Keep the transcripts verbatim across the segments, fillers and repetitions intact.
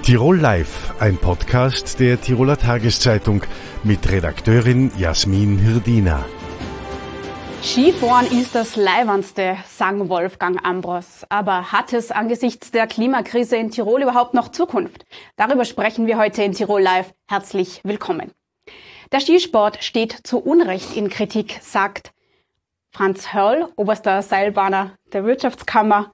Tirol Live, ein Podcast der Tiroler Tageszeitung mit Redakteurin Jasmin Hirdina. Skifahren ist das Leiwandste, sang Wolfgang Ambros. Aber hat es angesichts der Klimakrise in Tirol überhaupt noch Zukunft? Darüber sprechen wir heute in Tirol Live. Herzlich willkommen. Der Skisport steht zu Unrecht in Kritik, sagt Franz Hörl, oberster Seilbahner der Wirtschaftskammer,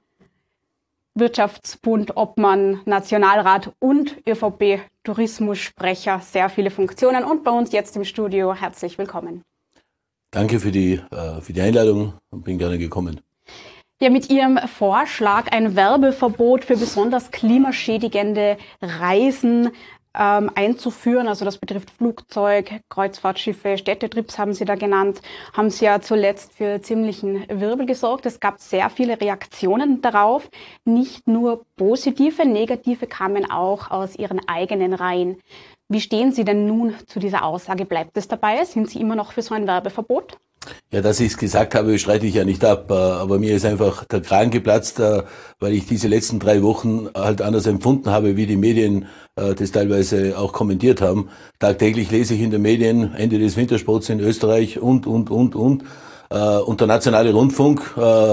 Wirtschaftsbund, Obmann, Nationalrat und ÖVP-Tourismussprecher. Sehr viele Funktionen und bei uns jetzt im Studio. Herzlich willkommen. Danke für die, äh, für die Einladung und bin gerne gekommen. Ja, mit Ihrem Vorschlag, ein Werbeverbot für besonders klimaschädigende Reisen ähm, einzuführen, also das betrifft Flugzeug, Kreuzfahrtschiffe, Städtetrips haben Sie da genannt, haben Sie ja zuletzt für ziemlichen Wirbel gesorgt. Es gab sehr viele Reaktionen darauf, nicht nur positive, negative kamen auch aus Ihren eigenen Reihen. Wie stehen Sie denn nun zu dieser Aussage? Bleibt es dabei? Sind Sie immer noch für so ein Werbeverbot? Ja, dass ich es gesagt habe, streite ich ja nicht ab. Aber mir ist einfach der Kragen geplatzt, weil ich diese letzten drei Wochen halt anders empfunden habe, wie die Medien das teilweise auch kommentiert haben. Tagtäglich lese ich in den Medien Ende des Wintersports in Österreich und, und, und, und. Und der nationale Rundfunk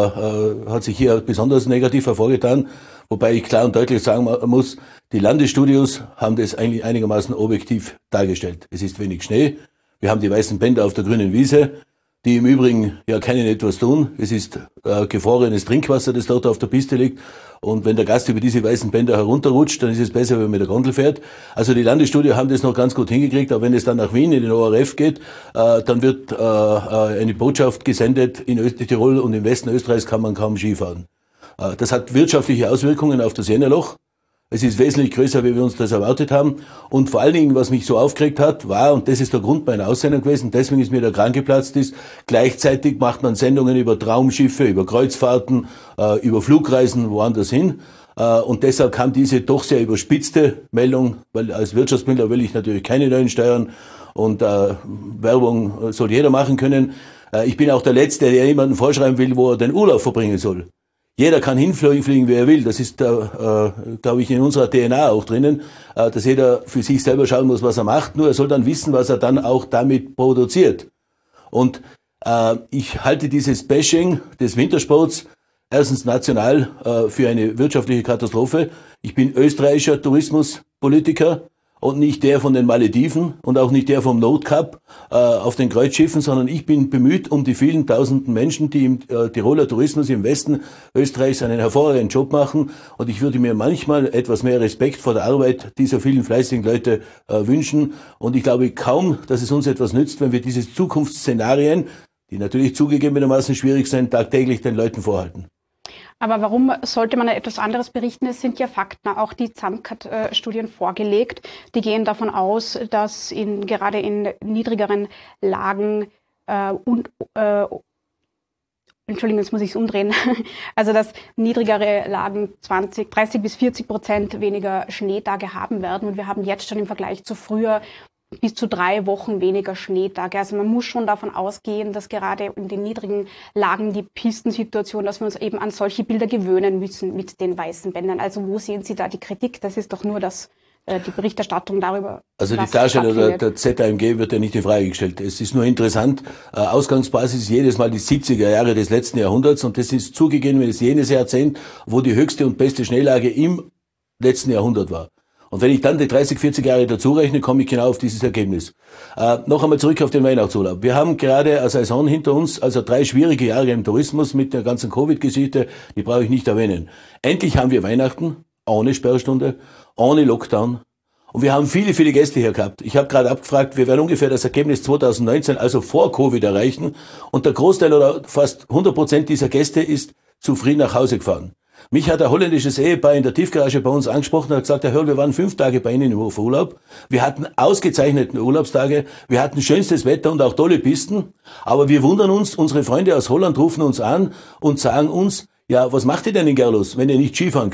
hat sich hier besonders negativ hervorgetan. Wobei ich klar und deutlich sagen muss, die Landesstudios haben das eigentlich einigermaßen objektiv dargestellt. Es ist wenig Schnee. Wir haben die weißen Bänder auf der grünen Wiese, die im Übrigen ja keinen etwas tun. Es ist äh, gefrorenes Trinkwasser, das dort auf der Piste liegt. Und wenn der Gast über diese weißen Bänder herunterrutscht, dann ist es besser, wenn man mit der Gondel fährt. Also die Landesstudio haben das noch ganz gut hingekriegt. Aber wenn es dann nach Wien in den O R F geht, äh, dann wird äh, eine Botschaft gesendet, in Österreich-Tirol und im Westen Österreichs kann man kaum Skifahren. Äh, das hat wirtschaftliche Auswirkungen auf das Jännerloch. Es ist wesentlich größer, wie wir uns das erwartet haben. Und vor allen Dingen, was mich so aufgeregt hat, war, und das ist der Grund meiner Aussendung gewesen, deswegen ist mir der Kragen geplatzt ist, gleichzeitig macht man Sendungen über Traumschiffe, über Kreuzfahrten, äh, über Flugreisen woanders hin. Äh, und deshalb kam diese doch sehr überspitzte Meldung, weil als Wirtschaftsminister will ich natürlich keine neuen Steuern und äh, Werbung soll jeder machen können. Äh, ich bin auch der Letzte, der jemandem vorschreiben will, wo er den Urlaub verbringen soll. Jeder kann hinfliegen, wie er will. Das ist, äh, glaube ich, in unserer D N A auch drinnen, äh, dass jeder für sich selber schauen muss, was er macht. Nur er soll dann wissen, was er dann auch damit produziert. Und äh, ich halte dieses Bashing des Wintersports erstens national äh, für eine wirtschaftliche Katastrophe. Ich bin österreichischer Tourismuspolitiker und nicht der von den Malediven und auch nicht der vom Notcup äh, auf den Kreuzschiffen, sondern ich bin bemüht um die vielen tausenden Menschen, die im äh, Tiroler Tourismus im Westen Österreichs einen hervorragenden Job machen. Und ich würde mir manchmal etwas mehr Respekt vor der Arbeit dieser vielen fleißigen Leute äh, wünschen. Und ich glaube kaum, dass es uns etwas nützt, wenn wir diese Zukunftsszenarien, die natürlich zugegebenermaßen schwierig sind, tagtäglich den Leuten vorhalten. Aber warum sollte man etwas anderes berichten? Es sind ja Fakten, auch die Zamkat-Studien vorgelegt. Die gehen davon aus, dass in, gerade in niedrigeren Lagen äh, und äh, Entschuldigung, jetzt muss ich es umdrehen. Also dass niedrigere Lagen zwanzig, dreißig bis vierzig Prozent weniger Schneetage haben werden. Und wir haben jetzt schon im Vergleich zu früher bis zu drei Wochen weniger Schneetage. Also man muss schon davon ausgehen, dass gerade in den niedrigen Lagen die Pistensituation, dass wir uns eben an solche Bilder gewöhnen müssen mit den weißen Bändern. Also wo sehen Sie da die Kritik? Das ist doch nur das, äh, die Berichterstattung darüber. Also die Darstellung der, der Z A M G wird ja nicht in Frage gestellt. Es ist nur interessant, äh, Ausgangsbasis ist jedes Mal die siebziger Jahre des letzten Jahrhunderts und das ist zugegeben, es ist jenes Jahrzehnt, wo die höchste und beste Schneelage im letzten Jahrhundert war. Und wenn ich dann die dreißig, vierzig Jahre dazu rechne, komme ich genau auf dieses Ergebnis. Äh, noch einmal zurück auf den Weihnachtsurlaub. Wir haben gerade eine Saison hinter uns, also drei schwierige Jahre im Tourismus mit der ganzen Covid-Geschichte, die brauche ich nicht erwähnen. Endlich haben wir Weihnachten, ohne Sperrstunde, ohne Lockdown. Und wir haben viele, viele Gäste hier gehabt. Ich habe gerade abgefragt, wir werden ungefähr das Ergebnis zwanzig neunzehn, also vor Covid, erreichen. Und der Großteil oder fast hundert Prozent dieser Gäste ist zufrieden nach Hause gefahren. Mich hat ein holländisches Ehepaar in der Tiefgarage bei uns angesprochen und hat gesagt, Herr Hörl, wir waren fünf Tage bei Ihnen im Urlaub. Wir hatten ausgezeichnete Urlaubstage, wir hatten schönstes Wetter und auch tolle Pisten. Aber wir wundern uns, unsere Freunde aus Holland rufen uns an und sagen uns, ja, was macht ihr denn in Gerlos, wenn ihr nicht Skifahren könnt?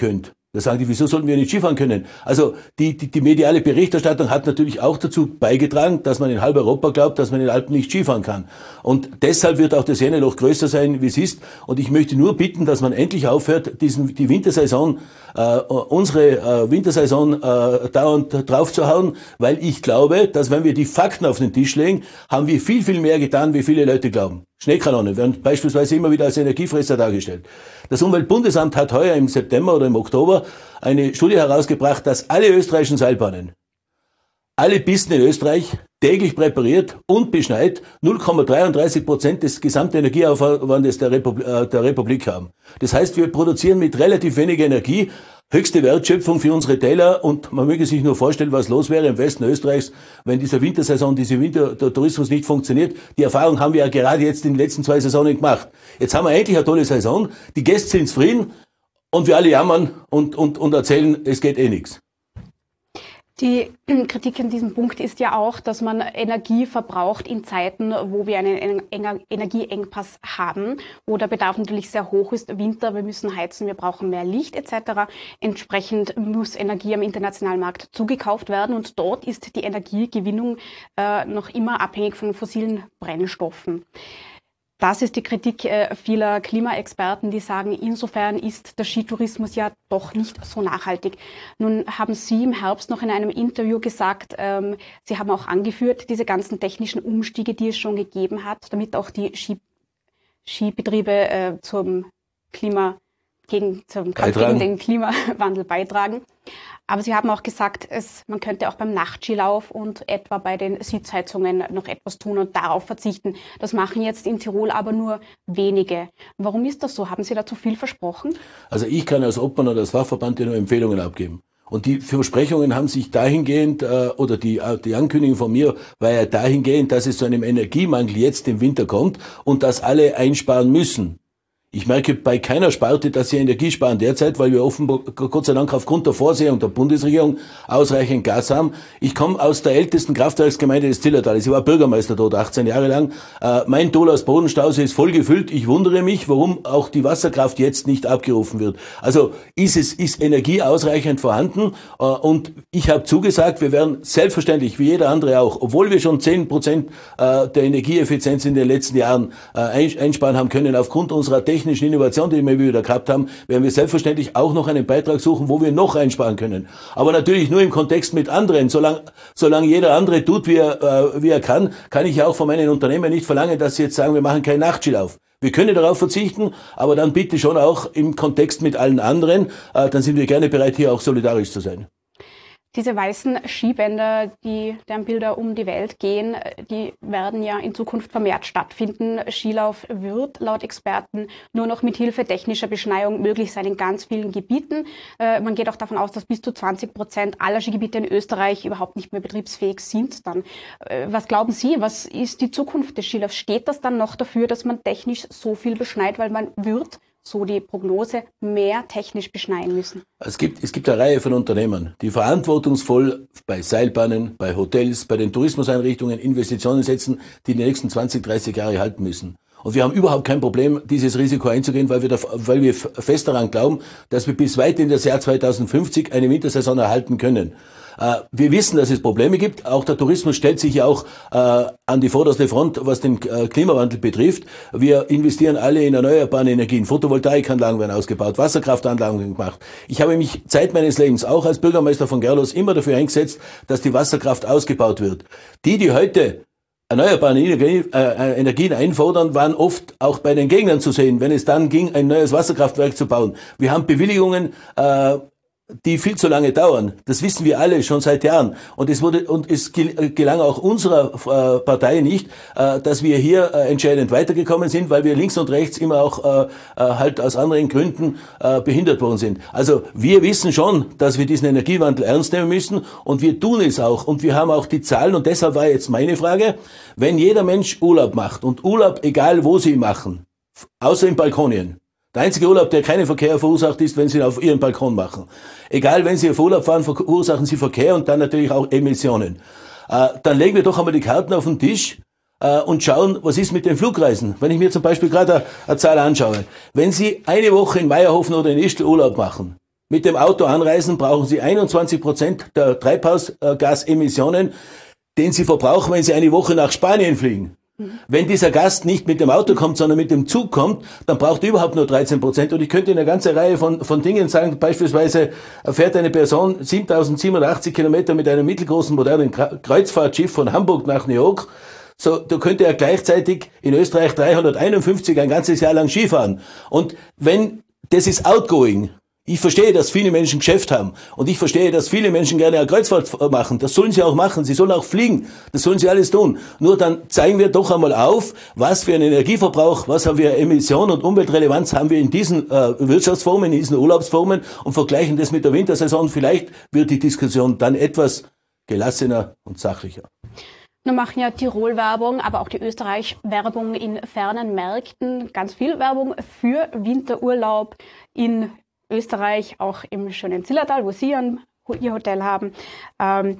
Da sagen die, wieso sollten wir nicht Skifahren können? Also die, die, die mediale Berichterstattung hat natürlich auch dazu beigetragen, dass man in halb Europa glaubt, dass man in den Alpen nicht Skifahren kann. Und deshalb wird auch das Jänneloch größer sein, wie es ist. Und ich möchte nur bitten, dass man endlich aufhört, diesen, die Wintersaison, äh, unsere äh, Wintersaison äh, dauernd draufzuhauen, weil ich glaube, dass wenn wir die Fakten auf den Tisch legen, haben wir viel, viel mehr getan, wie viele Leute glauben. Schneekanonen werden beispielsweise immer wieder als Energiefresser dargestellt. Das Umweltbundesamt hat heuer im September oder im Oktober eine Studie herausgebracht, dass alle österreichischen Seilbahnen, alle Pisten in Österreich täglich präpariert und beschneit null Komma dreiunddreißig Prozent des gesamten Energieaufwandes der, Republik, äh, der Republik haben. Das heißt, wir produzieren mit relativ wenig Energie höchste Wertschöpfung für unsere Täler und man möge sich nur vorstellen, was los wäre im Westen Österreichs, wenn diese Wintersaison, diese Winter, der Tourismus nicht funktioniert. Die Erfahrung haben wir ja gerade jetzt in den letzten zwei Saisonen gemacht. Jetzt haben wir endlich eine tolle Saison, die Gäste sind zufrieden und wir alle jammern und, und, und erzählen, es geht eh nichts. Die Kritik an diesem Punkt ist ja auch, dass man Energie verbraucht in Zeiten, wo wir einen Energieengpass haben, wo der Bedarf natürlich sehr hoch ist. Winter, wir müssen heizen, wir brauchen mehr Licht et cetera. Entsprechend muss Energie am internationalen Markt zugekauft werden und dort ist die Energiegewinnung äh, noch immer abhängig von fossilen Brennstoffen. Das ist die Kritik äh, vieler Klimaexperten, die sagen, insofern ist der Skitourismus ja doch nicht so nachhaltig. Nun haben Sie im Herbst noch in einem Interview gesagt, ähm, Sie haben auch angeführt, diese ganzen technischen Umstiege, die es schon gegeben hat, damit auch die Ski, Skibetriebe äh, zum Klima, gegen, zum Kampf gegen den Klimawandel beitragen. Aber Sie haben auch gesagt, es, man könnte auch beim Nachtskilauf und etwa bei den Sitzheizungen noch etwas tun und darauf verzichten. Das machen jetzt in Tirol aber nur wenige. Warum ist das so? Haben Sie dazu viel versprochen? Also ich kann als Obmann oder als Fachverband ja nur Empfehlungen abgeben. Und die Versprechungen haben sich dahingehend, äh, oder die, die Ankündigung von mir war ja dahingehend, dass es zu einem Energiemangel jetzt im Winter kommt und dass alle einsparen müssen. Ich merke bei keiner Sparte, dass sie Energie sparen derzeit, weil wir offenbar, Gott sei Dank, aufgrund der Vorsehung der Bundesregierung ausreichend Gas haben. Ich komme aus der ältesten Kraftwerksgemeinde des Zillertales. Ich war Bürgermeister dort achtzehn Jahre lang. Äh, mein Dolas Bodenstausee ist voll gefüllt. Ich wundere mich, warum auch die Wasserkraft jetzt nicht abgerufen wird. Also ist es, ist Energie ausreichend vorhanden? Äh, und ich habe zugesagt, wir werden selbstverständlich, wie jeder andere auch, obwohl wir schon zehn Prozent äh, der Energieeffizienz in den letzten Jahren äh, einsparen haben können, aufgrund unserer technischen Innovation, die wir wieder gehabt haben, werden wir selbstverständlich auch noch einen Beitrag suchen, wo wir noch einsparen können. Aber natürlich nur im Kontext mit anderen. Solange, solange jeder andere tut, wie er, äh, wie er kann, kann ich auch von meinen Unternehmern nicht verlangen, dass sie jetzt sagen, wir machen keinen Nachtskilauf. Wir können darauf verzichten, aber dann bitte schon auch im Kontext mit allen anderen. Äh, dann sind wir gerne bereit, hier auch solidarisch zu sein. Diese weißen Skibänder, die, deren Bilder um die Welt gehen, die werden ja in Zukunft vermehrt stattfinden. Skilauf wird laut Experten nur noch mit Hilfe technischer Beschneiung möglich sein in ganz vielen Gebieten. Äh, man geht auch davon aus, dass bis zu zwanzig Prozent aller Skigebiete in Österreich überhaupt nicht mehr betriebsfähig sind dann. Äh, was glauben Sie, was ist die Zukunft des Skilaufs? Steht das dann noch dafür, dass man technisch so viel beschneit, weil man wird, so die Prognose, mehr technisch beschneien müssen? Es gibt, es gibt eine Reihe von Unternehmern, die verantwortungsvoll bei Seilbahnen, bei Hotels, bei den Tourismuseinrichtungen Investitionen setzen, die die nächsten zwanzig, dreißig Jahre halten müssen. Und wir haben überhaupt kein Problem, dieses Risiko einzugehen, weil wir, da, weil wir fest daran glauben, dass wir bis weit in das Jahr zweitausendfünfzig eine Wintersaison erhalten können. Äh, wir wissen, dass es Probleme gibt. Auch der Tourismus stellt sich ja auch äh, an die vorderste Front, was den äh, Klimawandel betrifft. Wir investieren alle in erneuerbare Energien. Photovoltaikanlagen werden ausgebaut, Wasserkraftanlagen gemacht. Ich habe mich Zeit meines Lebens auch als Bürgermeister von Gerlos immer dafür eingesetzt, dass die Wasserkraft ausgebaut wird. Die, die heute erneuerbare Energien einfordern, waren oft auch bei den Gegnern zu sehen, wenn es dann ging, ein neues Wasserkraftwerk zu bauen. Wir haben Bewilligungen, äh, die viel zu lange dauern. Das wissen wir alle schon seit Jahren. Und es wurde, und es gelang auch unserer äh, Partei nicht, äh, dass wir hier äh, entscheidend weitergekommen sind, weil wir links und rechts immer auch äh, äh, halt aus anderen Gründen äh, behindert worden sind. Also wir wissen schon, dass wir diesen Energiewandel ernst nehmen müssen und wir tun es auch. Und wir haben auch die Zahlen und deshalb war jetzt meine Frage, wenn jeder Mensch Urlaub macht und Urlaub, egal wo sie machen, außer in Balkonien, der einzige Urlaub, der keinen Verkehr verursacht, ist, wenn Sie ihn auf Ihren Balkon machen. Egal, wenn Sie auf Urlaub fahren, verursachen Sie Verkehr und dann natürlich auch Emissionen. Äh, dann legen wir doch einmal die Karten auf den Tisch äh, und schauen, was ist mit den Flugreisen. Wenn ich mir zum Beispiel gerade eine, eine Zahl anschaue. Wenn Sie eine Woche in Meierhofen oder in Ischl Urlaub machen, mit dem Auto anreisen, brauchen Sie einundzwanzig Prozent der Treibhausgasemissionen, den Sie verbrauchen, wenn Sie eine Woche nach Spanien fliegen. Wenn dieser Gast nicht mit dem Auto kommt, sondern mit dem Zug kommt, dann braucht er überhaupt nur dreizehn Prozent. Und ich könnte eine ganze Reihe von, von Dingen sagen. Beispielsweise fährt eine Person siebentausendsiebenundachtzig Kilometer mit einem mittelgroßen modernen Kreuzfahrtschiff von Hamburg nach New York. So, da könnte er gleichzeitig in Österreich dreihunderteinundfünfzig ein ganzes Jahr lang Skifahren. Und wenn, das ist outgoing. Ich verstehe, dass viele Menschen Geschäft haben und ich verstehe, dass viele Menschen gerne eine Kreuzfahrt machen. Das sollen sie auch machen. Sie sollen auch fliegen. Das sollen sie alles tun. Nur dann zeigen wir doch einmal auf, was für einen Energieverbrauch, was haben wir Emission und Umweltrelevanz haben wir in diesen äh, Wirtschaftsformen, in diesen Urlaubsformen und vergleichen das mit der Wintersaison. Vielleicht wird die Diskussion dann etwas gelassener und sachlicher. Nun machen ja Tirol-Werbung, aber auch die Österreich-Werbung in fernen Märkten ganz viel Werbung für Winterurlaub in Österreich, auch im schönen Zillertal, wo Sie ein, Ihr Hotel haben. Ähm,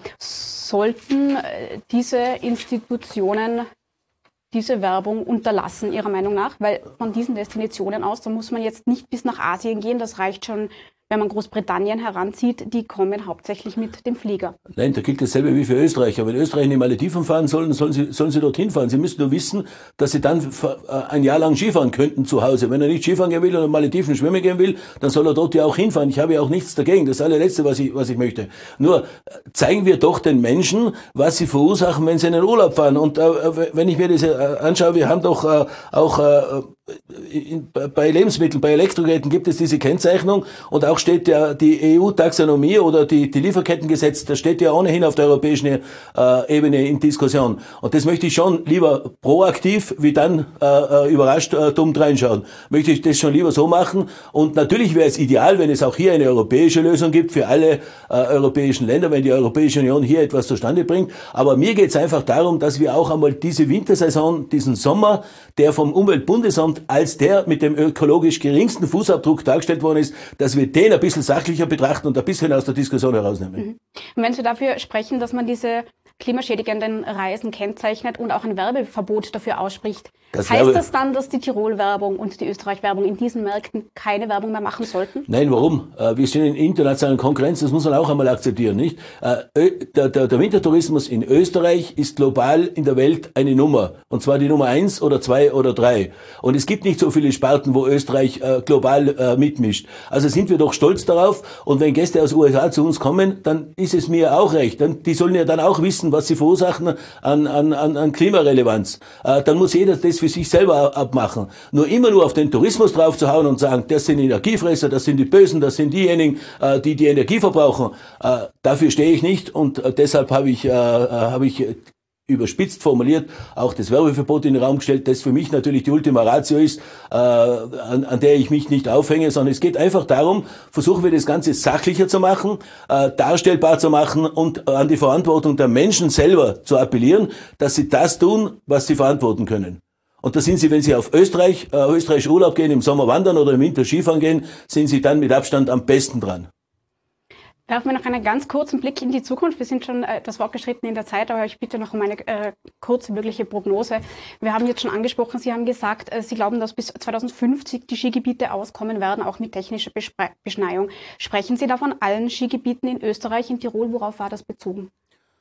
sollten diese Institutionen diese Werbung unterlassen, Ihrer Meinung nach? Weil von diesen Destinationen aus, da muss man jetzt nicht bis nach Asien gehen, das reicht schon, wenn man Großbritannien heranzieht, die kommen hauptsächlich mit dem Flieger. Nein, da gilt dasselbe wie für Österreich. Aber wenn Österreich in die Malediven fahren sollen, sollen sie, sollen sie dorthin fahren. Sie müssen nur wissen, dass sie dann ein Jahr lang Skifahren könnten zu Hause. Wenn er nicht Skifahren gehen will oder in Malediven schwimmen gehen will, dann soll er dort ja auch hinfahren. Ich habe ja auch nichts dagegen. Das allerletzte, was ich, was ich möchte. Nur zeigen wir doch den Menschen, was sie verursachen, wenn sie in den Urlaub fahren. Und äh, wenn ich mir das äh, anschaue, wir haben doch äh, auch äh, in, bei Lebensmitteln, bei Elektrogeräten gibt es diese Kennzeichnung und auch steht ja die E U-Taxonomie oder die, die Lieferkettengesetz, das steht ja ohnehin auf der europäischen äh, Ebene in Diskussion. Und das möchte ich schon lieber proaktiv, wie dann äh, überrascht äh, dumm reinschauen. Möchte ich das schon lieber so machen. Und natürlich wäre es ideal, wenn es auch hier eine europäische Lösung gibt für alle äh, europäischen Länder, wenn die Europäische Union hier etwas zustande bringt. Aber mir geht es einfach darum, dass wir auch einmal diese Wintersaison, diesen Sommer, der vom Umweltbundesamt als der mit dem ökologisch geringsten Fußabdruck dargestellt worden ist, dass wir den ein bisschen sachlicher betrachten und ein bisschen aus der Diskussion herausnehmen. Mhm. Und wenn Sie dafür sprechen, dass man diese klimaschädigenden Reisen kennzeichnet und auch ein Werbeverbot dafür ausspricht, das heißt Werbe das dann, dass die Tirol-Werbung und die Österreich-Werbung in diesen Märkten keine Werbung mehr machen sollten? Nein, warum? Wir stehen in internationalen Konkurrenz, das muss man auch einmal akzeptieren, nicht? Der, der, der Wintertourismus in Österreich ist global in der Welt eine Nummer. Und zwar die Nummer eins oder zwei oder drei. Und es gibt nicht so viele Sparten, wo Österreich global mitmischt. Also sind wir doch stolz darauf. Und wenn Gäste aus U S A zu uns kommen, dann ist es mir auch recht. Die sollen ja dann auch wissen, was sie verursachen an, an, an Klimarelevanz. Dann muss jeder das für sich selber abmachen. Nur immer nur auf den Tourismus draufzuhauen und sagen, das sind Energiefresser, das sind die Bösen, das sind diejenigen, die die Energie verbrauchen. Dafür stehe ich nicht und deshalb habe ich, habe ich überspitzt formuliert auch das Werbeverbot in den Raum gestellt, das für mich natürlich die Ultima Ratio ist, äh, an, an der ich mich nicht aufhänge, sondern es geht einfach darum, versuchen wir das Ganze sachlicher zu machen, äh, darstellbar zu machen und an die Verantwortung der Menschen selber zu appellieren, dass sie das tun, was sie verantworten können. Und da sind Sie, wenn Sie auf Österreich, äh, Österreich Urlaub gehen, im Sommer wandern oder im Winter Skifahren gehen, sind Sie dann mit Abstand am besten dran. Werfen wir noch einen ganz kurzen Blick in die Zukunft. Wir sind schon äh, das fortgeschritten in der Zeit, aber ich bitte noch um eine äh, kurze mögliche Prognose. Wir haben jetzt schon angesprochen, Sie haben gesagt, äh, Sie glauben, dass bis zweitausendfünfzig die Skigebiete auskommen werden, auch mit technischer Bespre- Beschneiung. Sprechen Sie da von allen Skigebieten in Österreich, in Tirol? Worauf war das bezogen?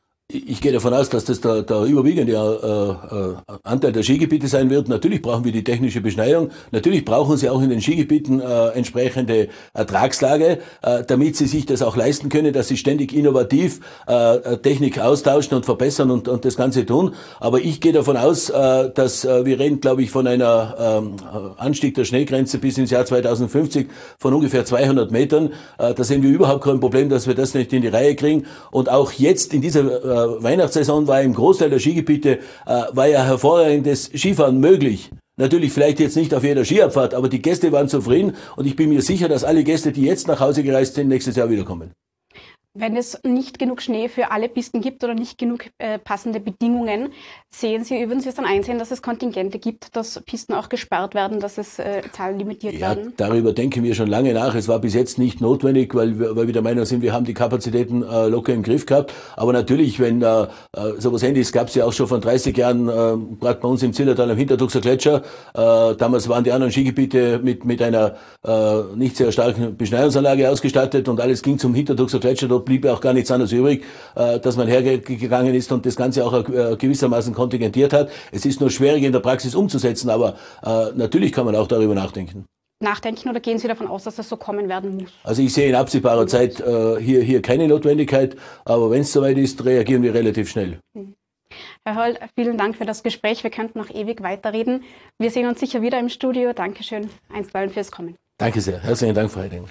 Ich gehe davon aus, dass das der, der überwiegende äh, äh, Anteil der Skigebiete sein wird. Natürlich brauchen wir die technische Beschneiung. Natürlich brauchen sie auch in den Skigebieten äh, entsprechende Ertragslage, äh, damit sie sich das auch leisten können, dass sie ständig innovativ äh, Technik austauschen und verbessern und, und das Ganze tun. Aber ich gehe davon aus, äh, dass äh, wir reden, glaube ich, von einer ähm, Anstieg der Schneegrenze bis ins Jahr zweitausendfünfzig von ungefähr zweihundert Metern. Äh, da sehen wir überhaupt kein Problem, dass wir das nicht in die Reihe kriegen. Und auch jetzt in dieser äh, Weihnachtssaison war im Großteil der Skigebiete äh, war ja hervorragendes Skifahren möglich. Natürlich vielleicht jetzt nicht auf jeder Skiabfahrt, aber die Gäste waren zufrieden und ich bin mir sicher, dass alle Gäste, die jetzt nach Hause gereist sind, nächstes Jahr wiederkommen. Wenn es nicht genug Schnee für alle Pisten gibt oder nicht genug äh, passende Bedingungen, sehen Sie, würden Sie es dann einsehen, dass es Kontingente gibt, dass Pisten auch gesperrt werden, dass es äh, Zahlen limitiert Ja, werden? darüber denken wir schon lange nach. Es war bis jetzt nicht notwendig, weil wir, weil wir der Meinung sind, wir haben die Kapazitäten äh, locker im Griff gehabt. Aber natürlich, wenn äh, sowas Ähnliches gab es ja auch schon vor dreißig Jahren, äh, gerade bei uns im Zillertal am Hintertuxer Gletscher. Äh, damals waren die anderen Skigebiete mit mit einer äh, nicht sehr starken Beschneiungsanlage ausgestattet und alles ging zum Hintertuxer Gletscher. Dort blieb ja auch gar nichts anderes übrig, äh, dass man hergegangen ist und das Ganze auch äh, gewissermaßen kontingentiert hat. Es ist nur schwierig in der Praxis umzusetzen, aber äh, natürlich kann man auch darüber nachdenken. Nachdenken oder gehen Sie davon aus, dass das so kommen werden muss? Also ich sehe in absehbarer Zeit äh, hier, hier keine Notwendigkeit, aber wenn es soweit ist, reagieren wir relativ schnell. Hm. Herr Höll, vielen Dank für das Gespräch. Wir könnten noch ewig weiterreden. Wir sehen uns sicher wieder im Studio. Dankeschön einstweilen fürs Kommen. Danke sehr. Herzlichen Dank, Frau Heiding.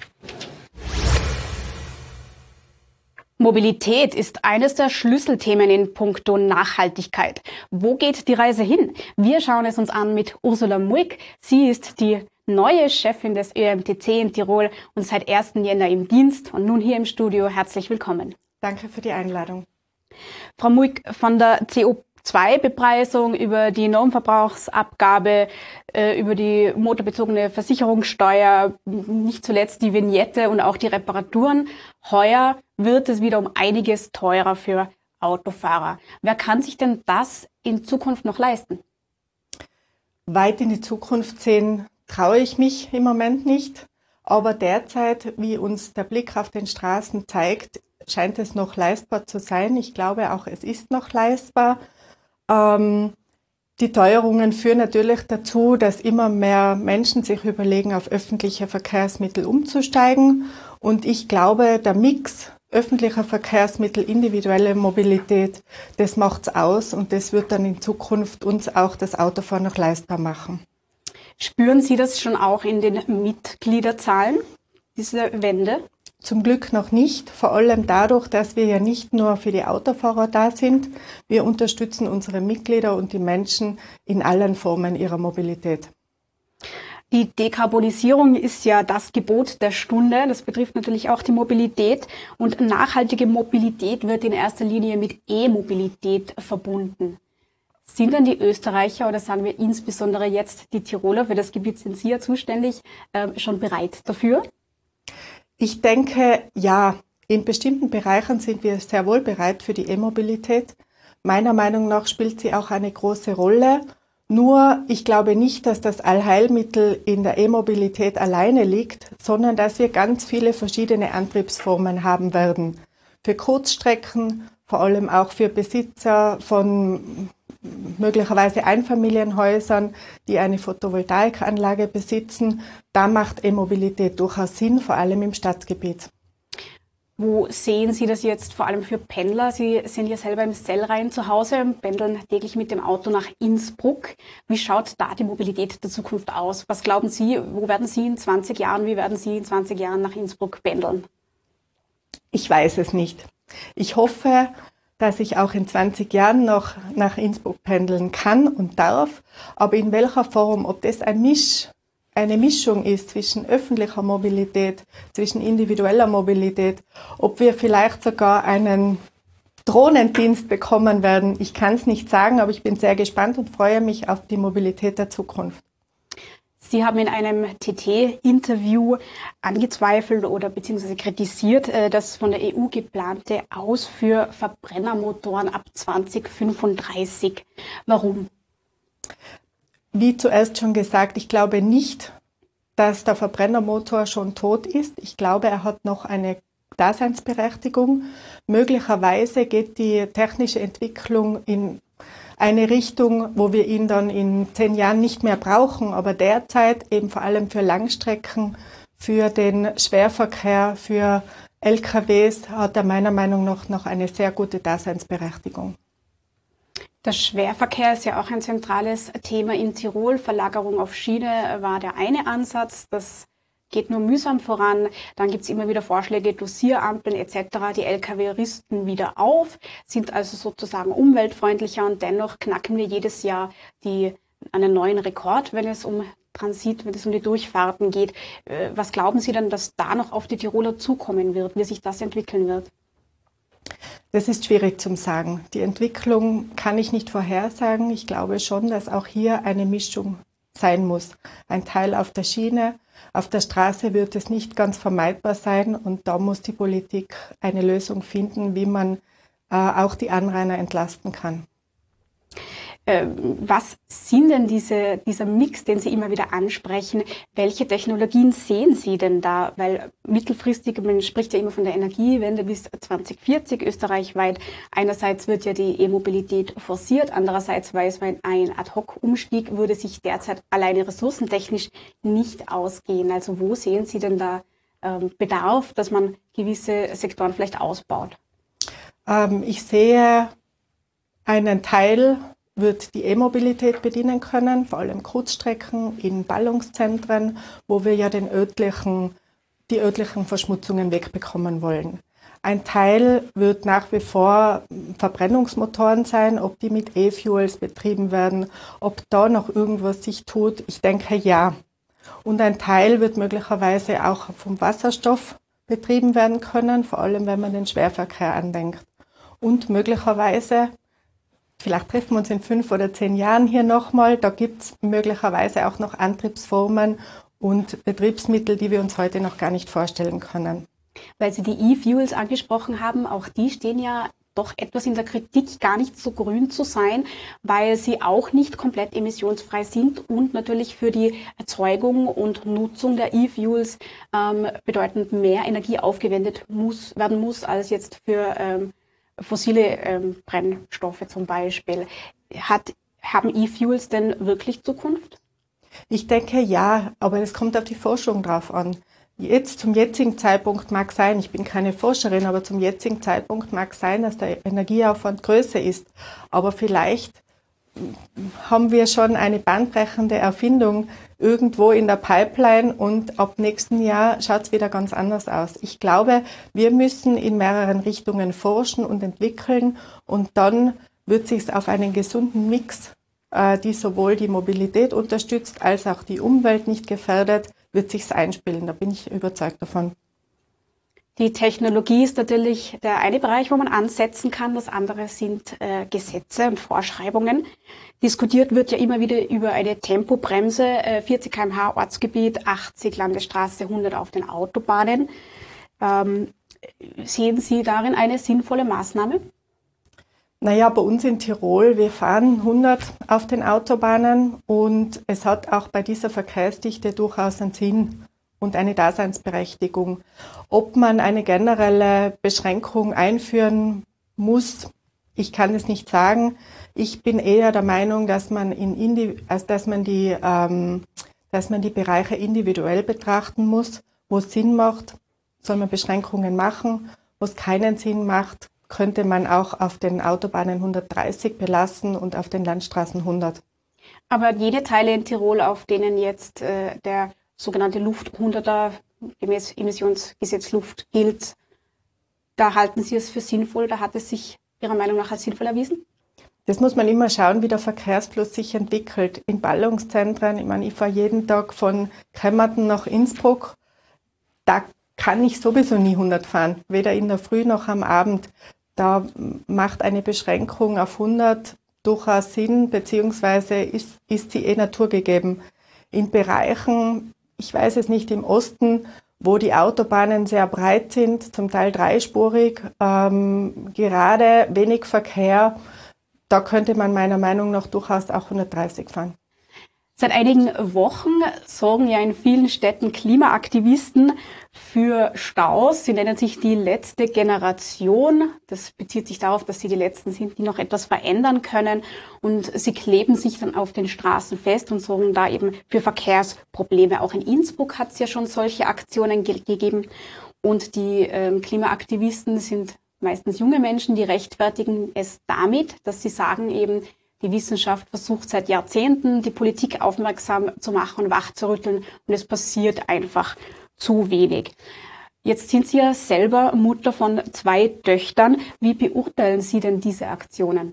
Mobilität ist eines der Schlüsselthemen in puncto Nachhaltigkeit. Wo geht die Reise hin? Wir schauen es uns an mit Ursula Muick. Sie ist die neue Chefin des Ö M T C in Tirol und seit ersten Jänner im Dienst und nun hier im Studio. Herzlich willkommen. Danke für die Einladung. Frau Muick, von der C O zwei Bepreisung über die Normverbrauchsabgabe, äh, über die motorbezogene Versicherungssteuer, nicht zuletzt die Vignette und auch die Reparaturen. Heuer wird es wieder um einiges teurer für Autofahrer. Wer kann sich denn das in Zukunft noch leisten? Weit in die Zukunft sehen traue ich mich im Moment nicht. Aber derzeit, wie uns der Blick auf den Straßen zeigt, scheint es noch leistbar zu sein. Ich glaube auch, es ist noch leistbar. Ähm, die Teuerungen führen natürlich dazu, dass immer mehr Menschen sich überlegen, auf öffentliche Verkehrsmittel umzusteigen. Und ich glaube, der Mix öffentlicher Verkehrsmittel, individuelle Mobilität, das macht's aus und das wird dann in Zukunft uns auch das Autofahren noch leistbar machen. Spüren Sie das schon auch in den Mitgliederzahlen, diese Wende? Zum Glück noch nicht, vor allem dadurch, dass wir ja nicht nur für die Autofahrer da sind. Wir unterstützen unsere Mitglieder und die Menschen in allen Formen ihrer Mobilität. Die Dekarbonisierung ist ja das Gebot der Stunde. Das betrifft natürlich auch die Mobilität. Und nachhaltige Mobilität wird in erster Linie mit E-Mobilität verbunden. Sind dann die Österreicher oder sagen wir insbesondere jetzt die Tiroler, für das Gebiet sind Sie ja zuständig, schon bereit dafür? Ich denke, ja, in bestimmten Bereichen sind wir sehr wohl bereit für die E-Mobilität. Meiner Meinung nach spielt sie auch eine große Rolle. Nur, ich glaube nicht, dass das Allheilmittel in der E-Mobilität alleine liegt, sondern dass wir ganz viele verschiedene Antriebsformen haben werden. Für Kurzstrecken, vor allem auch für Besitzer von möglicherweise Einfamilienhäusern, die eine Photovoltaikanlage besitzen. Da macht E-Mobilität durchaus Sinn, vor allem im Stadtgebiet. Wo sehen Sie das jetzt vor allem für Pendler? Sie sind ja selber im Sellrhein zu Hause und pendeln täglich mit dem Auto nach Innsbruck. Wie schaut da die Mobilität der Zukunft aus? Was glauben Sie, wo werden Sie in zwanzig Jahren, wie werden Sie in zwanzig Jahren nach Innsbruck pendeln? Ich weiß es nicht. Ich hoffe, dass ich auch in zwanzig Jahren noch nach Innsbruck pendeln kann und darf. Aber in welcher Form, ob das ein Misch, eine Mischung ist zwischen öffentlicher Mobilität, zwischen individueller Mobilität, ob wir vielleicht sogar einen Drohnendienst bekommen werden, ich kann es nicht sagen, aber ich bin sehr gespannt und freue mich auf die Mobilität der Zukunft. Sie haben in einem T T-Interview angezweifelt oder beziehungsweise kritisiert, das von der E U geplante Aus für Verbrennermotoren ab zwanzig fünfunddreißig. Warum? Wie zuerst schon gesagt, ich glaube nicht, dass der Verbrennermotor schon tot ist. Ich glaube, er hat noch eine Daseinsberechtigung. Möglicherweise geht die technische Entwicklung in eine Richtung, wo wir ihn dann in zehn Jahren nicht mehr brauchen, aber derzeit eben vor allem für Langstrecken, für den Schwerverkehr, für L K Ws hat er meiner Meinung nach noch eine sehr gute Daseinsberechtigung. Der Schwerverkehr ist ja auch ein zentrales Thema in Tirol. Verlagerung auf Schiene war der eine Ansatz. Das geht nur mühsam voran. Dann gibt es immer wieder Vorschläge, Dosirampeln et cetera. Die L K W rüsten wieder auf, sind also sozusagen umweltfreundlicher und dennoch knacken wir jedes Jahr die, einen neuen Rekord, wenn es um Transit, wenn es um die Durchfahrten geht. Was glauben Sie denn, dass da noch auf die Tiroler zukommen wird, wie sich das entwickeln wird? Das ist schwierig zu sagen. Die Entwicklung kann ich nicht vorhersagen. Ich glaube schon, dass auch hier eine Mischung sein muss. Ein Teil auf der Schiene, auf der Straße wird es nicht ganz vermeidbar sein und da muss die Politik eine Lösung finden, wie man äh, auch die Anrainer entlasten kann. Was sind denn diese, dieser Mix, den Sie immer wieder ansprechen? Welche Technologien sehen Sie denn da? Weil mittelfristig, man spricht ja immer von der Energiewende bis zwanzig vierzig österreichweit. Einerseits wird ja die E-Mobilität forciert, andererseits weiß man, ein Ad-Hoc-Umstieg würde sich derzeit alleine ressourcentechnisch nicht ausgehen. Also wo sehen Sie denn da ähm, Bedarf, dass man gewisse Sektoren vielleicht ausbaut? Ähm, ich sehe einen Teil, wird die E-Mobilität bedienen können, vor allem Kurzstrecken in Ballungszentren, wo wir ja den örtlichen, die örtlichen Verschmutzungen wegbekommen wollen. Ein Teil wird nach wie vor Verbrennungsmotoren sein, ob die mit E-Fuels betrieben werden, ob da noch irgendwas sich tut. Ich denke ja. Und ein Teil wird möglicherweise auch vom Wasserstoff betrieben werden können, vor allem wenn man den Schwerverkehr andenkt. Und möglicherweise, vielleicht treffen wir uns in fünf oder zehn Jahren hier nochmal, da gibt es möglicherweise auch noch Antriebsformen und Betriebsmittel, die wir uns heute noch gar nicht vorstellen können. Weil Sie die E-Fuels angesprochen haben, auch die stehen ja doch etwas in der Kritik, gar nicht so grün zu sein, weil sie auch nicht komplett emissionsfrei sind und natürlich für die Erzeugung und Nutzung der E-Fuels ähm, bedeutend mehr Energie aufgewendet muss, werden muss, als jetzt für ähm, fossile ähm, Brennstoffe zum Beispiel. Hat, haben E-Fuels denn wirklich Zukunft? Ich denke ja, aber es kommt auf die Forschung drauf an. Jetzt, zum jetzigen Zeitpunkt mag sein, ich bin keine Forscherin, aber zum jetzigen Zeitpunkt mag sein, dass der Energieaufwand größer ist. Aber vielleicht haben wir schon eine bahnbrechende Erfindung irgendwo in der Pipeline und ab nächsten Jahr schaut es wieder ganz anders aus. Ich glaube, wir müssen in mehreren Richtungen forschen und entwickeln und dann wird sich auf einen gesunden Mix, äh, die sowohl die Mobilität unterstützt als auch die Umwelt nicht gefährdet, wird sich's einspielen. Da bin ich überzeugt davon. Die Technologie ist natürlich der eine Bereich, wo man ansetzen kann. Das andere sind äh, Gesetze und Vorschreibungen. Diskutiert wird ja immer wieder über eine Tempobremse, äh, vierzig Kilometer pro Stunde Ortsgebiet, achtzig Landesstraße, hundert auf den Autobahnen. Ähm, sehen Sie darin eine sinnvolle Maßnahme? Naja, bei uns in Tirol, wir fahren hundert auf den Autobahnen und es hat auch bei dieser Verkehrsdichte durchaus einen Sinn und eine Daseinsberechtigung. Ob man eine generelle Beschränkung einführen muss, ich kann es nicht sagen. Ich bin eher der Meinung, dass man, in Indi- also dass man, die, ähm, dass man die Bereiche individuell betrachten muss. Wo es Sinn macht, soll man Beschränkungen machen. Wo es keinen Sinn macht, könnte man auch auf den Autobahnen hundertdreißig belassen und auf den Landstraßen hundert. Aber jene Teile in Tirol, auf denen jetzt äh, der sogenannte Lufthunderter gemäß Emissionsgesetz Luft gilt, da halten Sie es für sinnvoll, da hat es sich Ihrer Meinung nach als sinnvoll erwiesen? Das muss man immer schauen, wie der Verkehrsfluss sich entwickelt. In Ballungszentren, ich meine, ich fahre jeden Tag von Kemmerton nach Innsbruck, da kann ich sowieso nie hundert fahren, weder in der Früh noch am Abend. Da macht eine Beschränkung auf hundert durchaus Sinn, beziehungsweise ist, ist sie eh naturgegeben. In Bereichen, ich weiß es nicht, im Osten, wo die Autobahnen sehr breit sind, zum Teil dreispurig, ähm, gerade wenig Verkehr, da könnte man meiner Meinung nach durchaus auch hundertdreißig fahren. Seit einigen Wochen sorgen ja in vielen Städten Klimaaktivisten für Staus. Sie nennen sich die letzte Generation. Das bezieht sich darauf, dass sie die Letzten sind, die noch etwas verändern können. Und sie kleben sich dann auf den Straßen fest und sorgen da eben für Verkehrsprobleme. Auch in Innsbruck hat es ja schon solche Aktionen ge- gegeben. Und die ähm, Klimaaktivisten sind meistens junge Menschen, die rechtfertigen es damit, dass sie sagen eben, die Wissenschaft versucht seit Jahrzehnten, die Politik aufmerksam zu machen und wachzurütteln und es passiert einfach zu wenig. Jetzt sind Sie ja selber Mutter von zwei Töchtern. Wie beurteilen Sie denn diese Aktionen?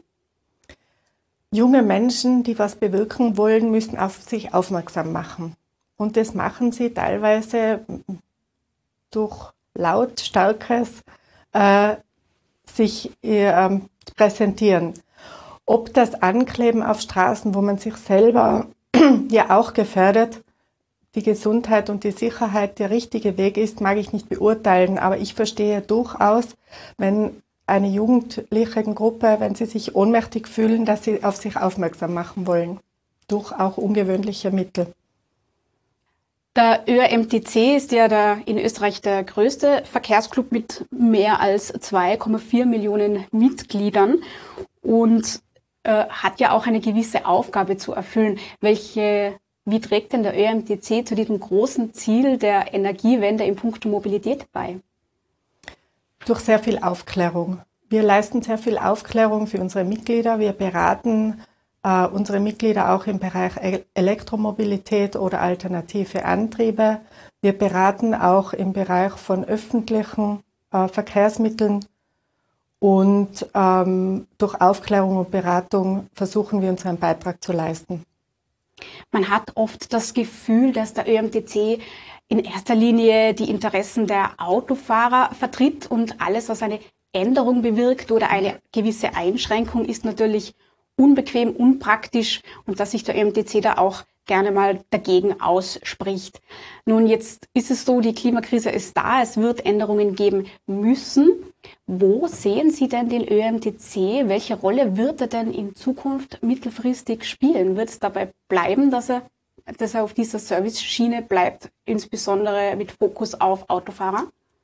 Junge Menschen, die was bewirken wollen, müssen auf sich aufmerksam machen. Und das machen sie teilweise durch lautstarkes äh, sich äh, präsentieren. Ob das Ankleben auf Straßen, wo man sich selber ja auch gefährdet, die Gesundheit und die Sicherheit der richtige Weg ist, mag ich nicht beurteilen. Aber ich verstehe durchaus, wenn eine jugendliche Gruppe, wenn sie sich ohnmächtig fühlen, dass sie auf sich aufmerksam machen wollen. Durch auch ungewöhnliche Mittel. Der ÖMTC ist ja der, in Österreich der größte Verkehrsclub mit mehr als zwei Komma vier Millionen Mitgliedern und äh, hat ja auch eine gewisse Aufgabe zu erfüllen. Welche, wie trägt denn der ÖMTC zu diesem großen Ziel der Energiewende in puncto Mobilität bei? Durch sehr viel Aufklärung. Wir leisten sehr viel Aufklärung für unsere Mitglieder. Wir beraten Uh, unsere Mitglieder auch im Bereich Elektromobilität oder alternative Antriebe. Wir beraten auch im Bereich von öffentlichen uh, Verkehrsmitteln und um, durch Aufklärung und Beratung versuchen wir unseren Beitrag zu leisten. Man hat oft das Gefühl, dass der ÖMTC in erster Linie die Interessen der Autofahrer vertritt und alles, was eine Änderung bewirkt oder eine gewisse Einschränkung, ist natürlich unbequem, unpraktisch und dass sich der ÖMTC da auch gerne mal dagegen ausspricht. Nun, jetzt ist es so, die Klimakrise ist da, es wird Änderungen geben müssen. Wo sehen Sie denn den ÖMTC? Welche Rolle wird er denn in Zukunft mittelfristig spielen? Wird es dabei bleiben, dass er, dass er auf dieser Service-Schiene bleibt, insbesondere mit Fokus auf Autofahrer?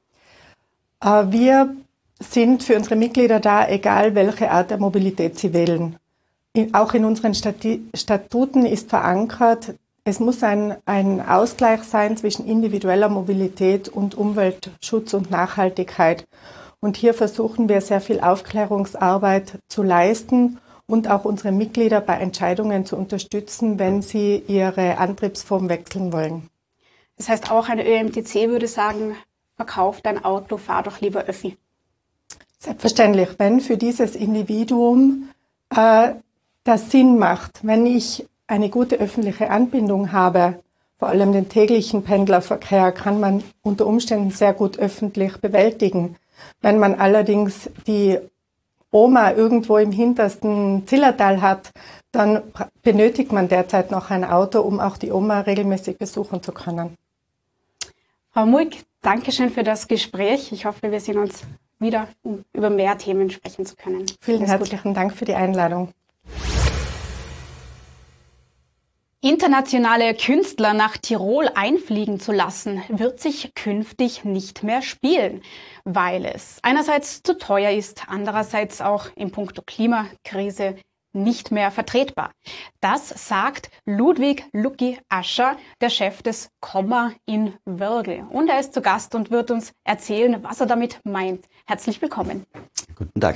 Wir sind für unsere Mitglieder da, egal welche Art der Mobilität sie wählen. In, auch in unseren Stati- Statuten ist verankert, es muss ein, ein Ausgleich sein zwischen individueller Mobilität und Umweltschutz und Nachhaltigkeit. Und hier versuchen wir sehr viel Aufklärungsarbeit zu leisten und auch unsere Mitglieder bei Entscheidungen zu unterstützen, wenn sie ihre Antriebsform wechseln wollen. Das heißt, auch eine ÖMTC würde sagen, verkauf dein Auto, fahr doch lieber Öffi. Selbstverständlich, wenn für dieses Individuum äh, das Sinn macht, wenn ich eine gute öffentliche Anbindung habe, vor allem den täglichen Pendlerverkehr, kann man unter Umständen sehr gut öffentlich bewältigen. Wenn man allerdings die Oma irgendwo im hintersten Zillertal hat, dann benötigt man derzeit noch ein Auto, um auch die Oma regelmäßig besuchen zu können. Frau Mulk, danke schön für das Gespräch. Ich hoffe, wir sehen uns wieder, um über mehr Themen sprechen zu können. Vielen herzlichen Dank für die Einladung. Internationale Künstler nach Tirol einfliegen zu lassen, wird sich künftig nicht mehr spielen, weil es einerseits zu teuer ist, andererseits auch in puncto Klimakrise nicht mehr vertretbar. Das sagt Ludwig Lucky Ascher, der Chef des Komma in Wörgl. Und er ist zu Gast und wird uns erzählen, was er damit meint. Herzlich willkommen. Guten Tag.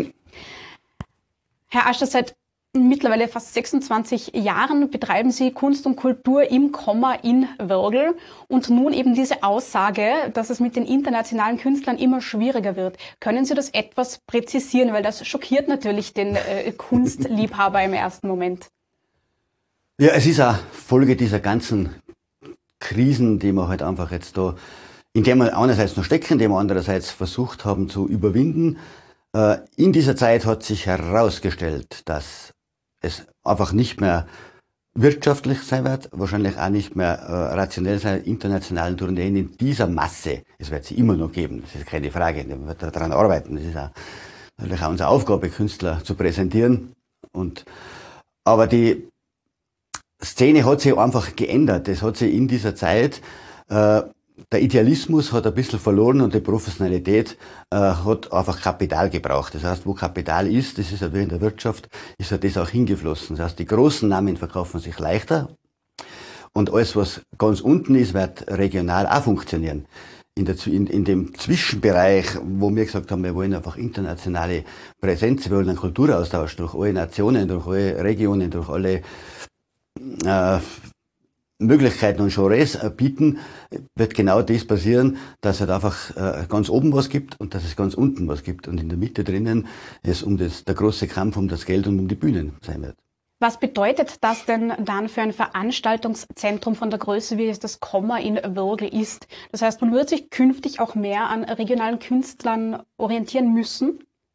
Herr Ascher, seit mittlerweile fast sechsundzwanzig Jahren betreiben Sie Kunst und Kultur im Komma in Wörgl und nun eben diese Aussage, dass es mit den internationalen Künstlern immer schwieriger wird. Können Sie das etwas präzisieren, weil das schockiert natürlich den äh, Kunstliebhaber im ersten Moment. Ja, es ist eine Folge dieser ganzen Krisen, die wir halt einfach jetzt da, in der wir einerseits noch stecken, die wir andererseits versucht haben zu überwinden. Äh, in dieser Zeit hat sich herausgestellt, dass es einfach nicht mehr wirtschaftlich sein wird, wahrscheinlich auch nicht mehr äh, rationell sein, internationalen Tourneen in dieser Masse. Es wird sie immer noch geben, das ist keine Frage, wir werden daran arbeiten. Das ist auch, natürlich auch unsere Aufgabe, Künstler zu präsentieren. Und, aber die Szene hat sich einfach geändert. Es hat sich in dieser Zeit, äh, der Idealismus hat ein bisschen verloren und die Professionalität äh, hat einfach Kapital gebraucht. Das heißt, wo Kapital ist, das ist ja wie in der Wirtschaft, ist ja das auch hingeflossen. Das heißt, die großen Namen verkaufen sich leichter und alles, was ganz unten ist, wird regional auch funktionieren. In, der, in, in dem Zwischenbereich, wo wir gesagt haben, wir wollen einfach internationale Präsenz, wir wollen einen Kulturaustausch durch alle Nationen, durch alle Regionen, durch alle äh, Möglichkeiten und Genres bieten, wird genau das passieren, dass es halt einfach äh, ganz oben was gibt und dass es ganz unten was gibt und in der Mitte drinnen es um das, der große Kampf um das Geld und um die Bühnen sein wird. Was bedeutet das denn dann für ein Veranstaltungszentrum von der Größe, wie es das Komma in Wörgl ist? Das heißt, man wird sich künftig auch mehr an regionalen Künstlern orientieren müssen?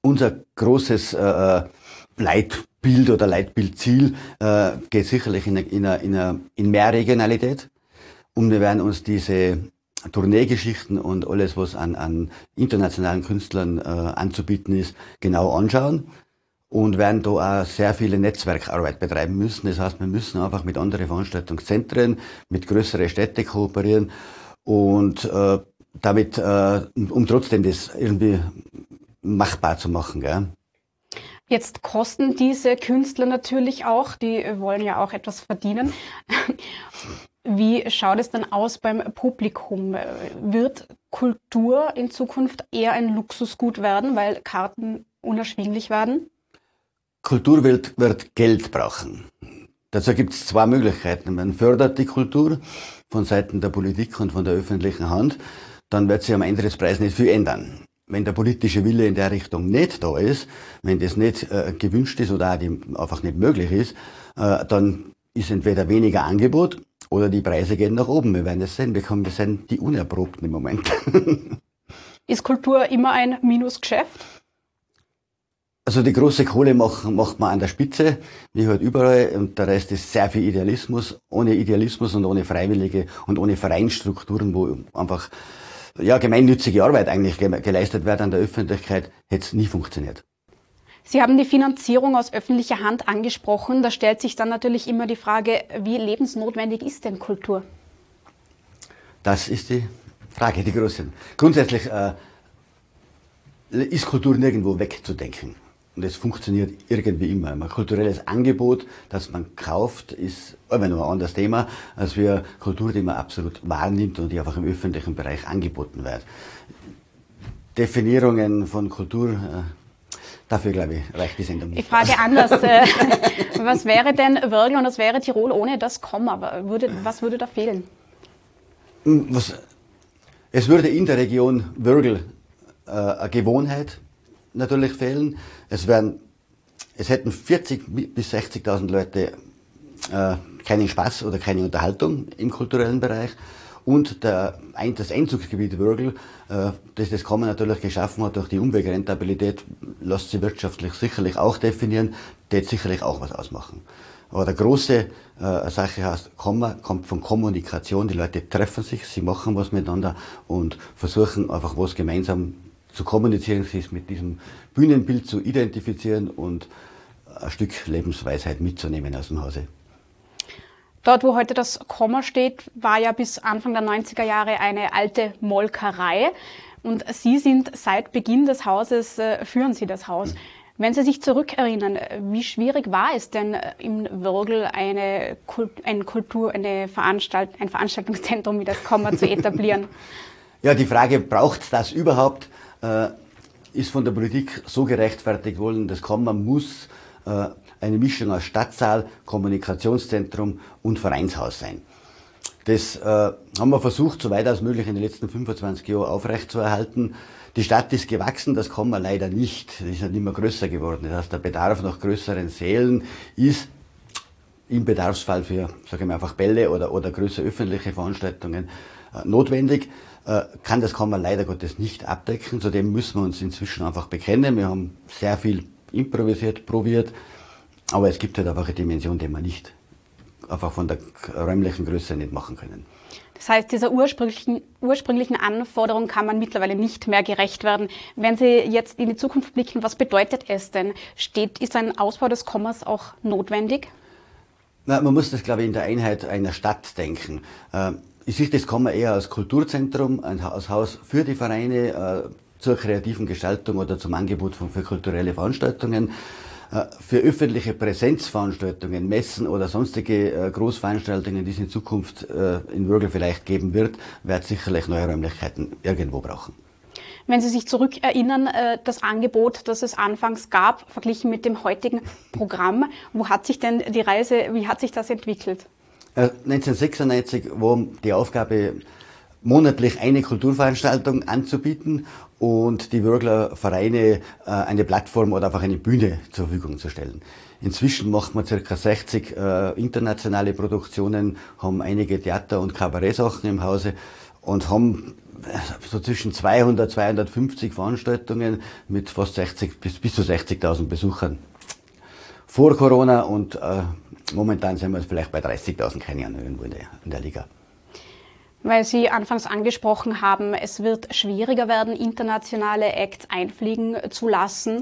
unser großes äh, Leitbild oder Leitbildziel äh, geht sicherlich in, in, in, in mehr Regionalität. Und wir werden uns diese Tourneegeschichten und alles, was an, an internationalen Künstlern äh, anzubieten ist, genau anschauen. Und werden da auch sehr viele Netzwerkarbeit betreiben müssen. Das heißt, wir müssen einfach mit anderen Veranstaltungszentren, mit größeren Städten kooperieren und äh, damit, äh, um trotzdem das irgendwie machbar zu machen. Gell? Jetzt kosten diese Künstler natürlich auch, die wollen ja auch etwas verdienen. Wie schaut es dann aus beim Publikum? Wird Kultur in Zukunft eher ein Luxusgut werden, weil Karten unerschwinglich werden? Kultur wird, wird Geld brauchen. Dazu gibt es zwei Möglichkeiten. Man fördert die Kultur von Seiten der Politik und von der öffentlichen Hand, dann wird sich am Ende des Preises nicht viel ändern. Wenn der politische Wille in der Richtung nicht da ist, wenn das nicht äh, gewünscht ist oder auch die, einfach nicht möglich ist, äh, dann ist entweder weniger Angebot oder die Preise gehen nach oben. Wir werden das sehen. Wir, kommen, wir sind die Unerprobten im Moment. Ist Kultur immer ein Minusgeschäft? Also die große Kohle macht, macht man an der Spitze, wie halt überall, und der Rest ist sehr viel Idealismus. Ohne Idealismus und ohne freiwillige und ohne Vereinsstrukturen, wo einfach ja, gemeinnützige Arbeit eigentlich geleistet wird an der Öffentlichkeit, hätte es nie funktioniert. Sie haben die Finanzierung aus öffentlicher Hand angesprochen. Da stellt sich dann natürlich immer die Frage, wie lebensnotwendig ist denn Kultur? Das ist die Frage, die große. Grundsätzlich äh, ist Kultur nirgendwo wegzudenken. Und es funktioniert irgendwie immer. Ein kulturelles Angebot, das man kauft, ist immer noch ein anderes Thema, als wir Kultur, die man absolut wahrnimmt und die einfach im öffentlichen Bereich angeboten wird. Definierungen von Kultur, äh, dafür, glaube ich, reicht die Sendung nicht. Ich frage anders. äh, was wäre denn Wörgl und was wäre Tirol ohne das Komma? Würde, was würde da fehlen? Was, es würde in der Region Wörgl äh, eine Gewohnheit natürlich fehlen. Es werden, es hätten vierzig bis sechzigtausend Leute äh, keinen Spaß oder keine Unterhaltung im kulturellen Bereich. Und der, das Einzugsgebiet Wörgl, äh, das das Komma natürlich geschaffen hat durch die Umwegrentabilität, lässt sich wirtschaftlich sicherlich auch definieren, das sicherlich auch was ausmachen. Aber der große äh, Sache heißt, Komma kommt von Kommunikation. Die Leute treffen sich, sie machen was miteinander und versuchen einfach was gemeinsam zu kommunizieren, sich mit diesem Bühnenbild zu identifizieren und ein Stück Lebensweisheit mitzunehmen aus dem Hause. Dort, wo heute das Komma steht, war ja bis Anfang der neunziger Jahre eine alte Molkerei. Und Sie sind seit Beginn des Hauses, äh, führen Sie das Haus. Mhm. Wenn Sie sich zurückerinnern, wie schwierig war es denn im Wörgl eine, ein Kultur, eine Veranstalt, ein Veranstaltungszentrum wie das Komma zu etablieren? Ja, die Frage, braucht es das überhaupt, äh, ist von der Politik so gerechtfertigt worden. Das Komma muss äh, eine Mischung aus Stadtsaal, Kommunikationszentrum und Vereinshaus sein. Das äh, haben wir versucht, so weit als möglich in den letzten fünfundzwanzig Jahren aufrechtzuerhalten. Die Stadt ist gewachsen, das kann man leider nicht. Das ist ja nicht mehr größer geworden. Das heißt, der Bedarf nach größeren Sälen ist im Bedarfsfall für, sage ich mal, einfach Bälle oder, oder größere öffentliche Veranstaltungen äh, notwendig. Äh, kann das kann man leider Gottes nicht abdecken. Zudem müssen wir uns inzwischen einfach bekennen. Wir haben sehr viel improvisiert, probiert, aber es gibt halt einfach eine Dimension, die wir nicht einfach von der räumlichen Größe nicht machen können. Das heißt, dieser ursprünglichen, ursprünglichen Anforderung kann man mittlerweile nicht mehr gerecht werden. Wenn Sie jetzt in die Zukunft blicken, was bedeutet es denn? Steht, ist ein Ausbau des Kommas auch notwendig? Na, man muss das, glaube ich, in der Einheit einer Stadt denken. Äh, ich sehe das Komma eher als Kulturzentrum, als Haus für die Vereine, äh, zur kreativen Gestaltung oder zum Angebot von, für kulturelle Veranstaltungen. Für öffentliche Präsenzveranstaltungen, Messen oder sonstige äh, Großveranstaltungen, die es in Zukunft äh, in Wörgl vielleicht geben wird, wird sicherlich neue Räumlichkeiten irgendwo brauchen. Wenn Sie sich zurückerinnern, äh, das Angebot, das es anfangs gab, verglichen mit dem heutigen Programm, wo hat sich denn die Reise, wie hat sich das entwickelt? Äh, neunzehnhundertsechsundneunzig war die Aufgabe, monatlich eine Kulturveranstaltung anzubieten und die Wörgler Vereine äh, eine Plattform oder einfach eine Bühne zur Verfügung zu stellen. Inzwischen macht man ca. sechzig äh, internationale Produktionen, haben einige Theater- und Kabarettsachen im Hause und haben so zwischen zweihundert, zweihundertfünfzig Veranstaltungen mit fast sechzig bis, bis zu sechzigtausend Besuchern vor Corona und äh, momentan sind wir vielleicht bei dreißigtausend, keine Ahnung, irgendwo in der, in der Liga. Weil Sie anfangs angesprochen haben, es wird schwieriger werden, internationale Acts einfliegen zu lassen.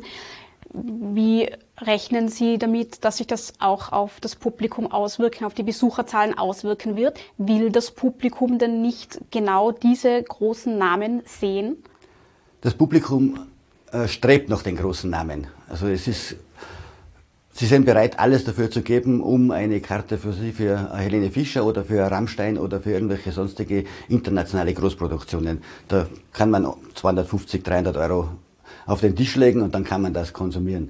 Wie rechnen Sie damit, dass sich das auch auf das Publikum auswirken, auf die Besucherzahlen auswirken wird? Will das Publikum denn nicht genau diese großen Namen sehen? Das Publikum äh, strebt nach den großen Namen. Also es ist, sie sind bereit, alles dafür zu geben, um eine Karte für Sie, für Helene Fischer oder für Rammstein oder für irgendwelche sonstige internationale Großproduktionen. Da kann man zweihundertfünfzig, dreihundert Euro auf den Tisch legen und dann kann man das konsumieren.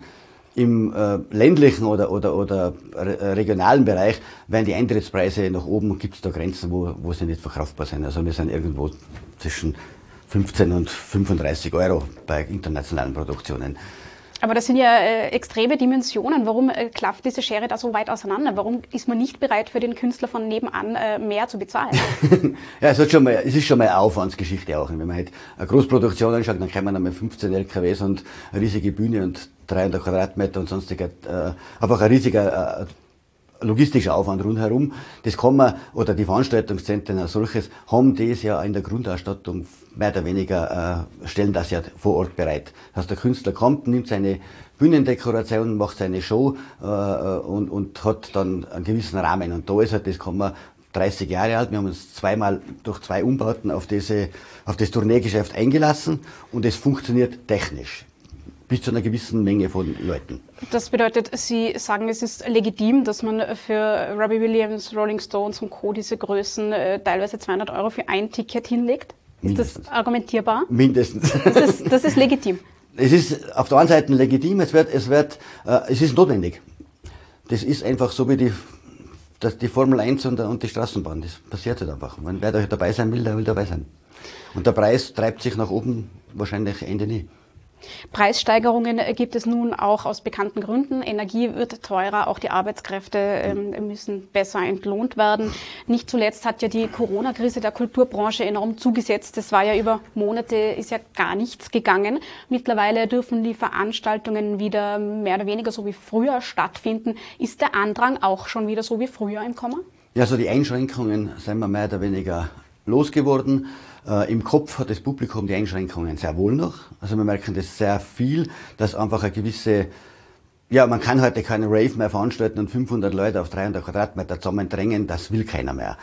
Im äh, ländlichen oder, oder, oder re regionalen Bereich werden die Eintrittspreise nach oben, gibt es da Grenzen, wo, wo sie nicht verkaufbar sind. Also wir sind irgendwo zwischen fünfzehn und fünfunddreißig Euro bei internationalen Produktionen. Aber das sind ja äh, extreme Dimensionen. Warum äh, klafft diese Schere da so weit auseinander? Warum ist man nicht bereit, für den Künstler von nebenan äh, mehr zu bezahlen? Ja, es, hat schon mal, es ist schon mal eine Aufwandsgeschichte auch. Wenn man halt eine Großproduktion anschaut, dann kann man einmal fünfzehn L K Ws und eine riesige Bühne und dreihundert Quadratmeter und sonstiger, äh, einfach ein riesiger äh, logistischer Aufwand rundherum. Das kann man, oder die Veranstaltungszentren als solches, haben das ja in der Grundausstattung mehr oder weniger, äh, stellen das ja vor Ort bereit. Das heißt, der Künstler kommt, nimmt seine Bühnendekoration, macht seine Show äh, und, und hat dann einen gewissen Rahmen. Und da ist halt, das kann man dreißig Jahre alt, wir haben uns zweimal durch zwei Umbauten auf, diese, auf das Tourneegeschäft eingelassen und es funktioniert technisch. Bis zu einer gewissen Menge von Leuten. Das bedeutet, Sie sagen, es ist legitim, dass man für Robbie Williams, Rolling Stones und Co. diese Größen äh, teilweise zweihundert Euro für ein Ticket hinlegt? Ist Mindestens. Das argumentierbar? Mindestens. Das ist, das ist legitim? Es ist auf der einen Seite legitim, es, wird, es, wird, äh, es ist notwendig. Das ist einfach so wie die, das, die Formel eins und, und die Straßenbahn. Das passiert halt einfach. Wenn wer da dabei sein will, der will dabei sein. Und der Preis treibt sich nach oben wahrscheinlich Ende nie. Preissteigerungen gibt es nun auch aus bekannten Gründen. Energie wird teurer, auch die Arbeitskräfte ähm, müssen besser entlohnt werden. Nicht zuletzt hat ja die Corona-Krise der Kulturbranche enorm zugesetzt. Es war ja über Monate, ist ja gar nichts gegangen. Mittlerweile dürfen die Veranstaltungen wieder mehr oder weniger so wie früher stattfinden. Ist der Andrang auch schon wieder so wie früher im Kommen? Ja, also die Einschränkungen sind wir mehr oder weniger losgeworden. Äh, Im Kopf hat das Publikum die Einschränkungen sehr wohl noch. Also wir merken das sehr viel, dass einfach eine gewisse, ja, man kann heute keine Rave mehr veranstalten und fünfhundert Leute auf dreihundert Quadratmeter zusammendrängen, das will keiner mehr.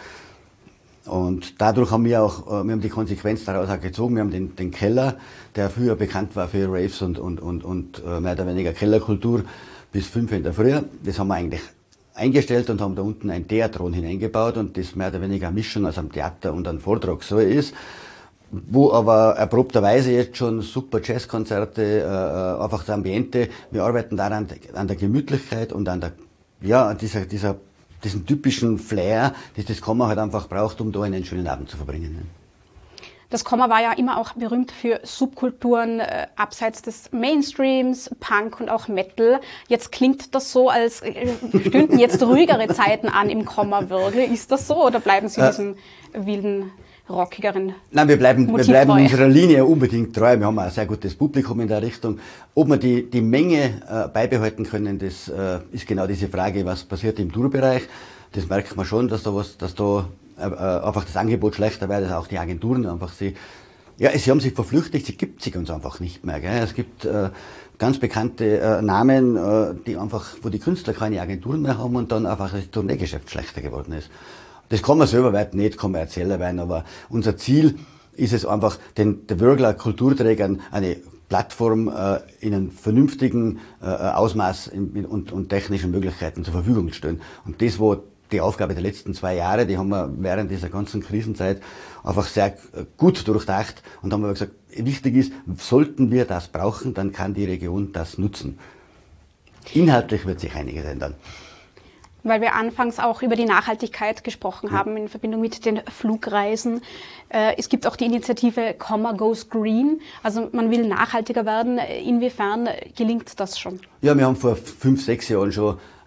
Und dadurch haben wir auch, wir haben die Konsequenz daraus auch gezogen. Wir haben den, den Keller, der früher bekannt war für Raves und, und, und, und mehr oder weniger Kellerkultur, bis fünf in der Früh. Das haben wir eigentlich eingestellt und haben da unten ein Theatron hineingebaut und das mehr oder weniger eine Mischung aus einem Theater und einem Vortrag so ist, wo aber erprobterweise jetzt schon super Jazzkonzerte, äh, einfach das Ambiente, wir arbeiten daran an der Gemütlichkeit und an der, ja, dieser, dieser, diesen typischen Flair, das das Komma halt einfach braucht, um da einen schönen Abend zu verbringen. Das Komma war ja immer auch berühmt für Subkulturen äh, abseits des Mainstreams, Punk und auch Metal. Jetzt klingt das so, als äh, stünden jetzt ruhigere Zeiten an im Komma-Wirbel. Ist das so oder bleiben Sie äh, diesem wilden, rockigeren Nein, wir bleiben, Motiv wir bleiben treu? Unserer Linie unbedingt treu. Wir haben auch ein sehr gutes Publikum in der Richtung. Ob wir die, die Menge äh, beibehalten können, das äh, ist genau diese Frage, was passiert im Tourbereich. Das merkt man schon, dass da was, dass da äh, einfach das Angebot schlechter wird, dass auch die Agenturen einfach sie, ja, sie haben sich verflüchtigt, sie gibt sich uns einfach nicht mehr. Gell? Es gibt äh, ganz bekannte äh, Namen, äh, die einfach, wo die Künstler keine Agenturen mehr haben und dann einfach das Tourneegeschäft schlechter geworden ist. Das kann man selber weit nicht kommerzieller werden, aber unser Ziel ist es einfach, den, den Würgler Kulturträgern eine Plattform äh, in einem vernünftigen äh, Ausmaß in, in, und, und technischen Möglichkeiten zur Verfügung zu stellen. Und das war die Aufgabe der letzten zwei Jahre, die haben wir während dieser ganzen Krisenzeit einfach sehr gut durchdacht und haben wir gesagt, wichtig ist, sollten wir das brauchen, dann kann die Region das nutzen. Inhaltlich wird sich einiges ändern. Weil wir anfangs auch über die Nachhaltigkeit gesprochen haben in Verbindung mit den Flugreisen. Es gibt auch die Initiative Comma Goes Green. Also man will nachhaltiger werden. Inwiefern gelingt das schon? Ja, wir haben vor fünf, sechs Jahren schon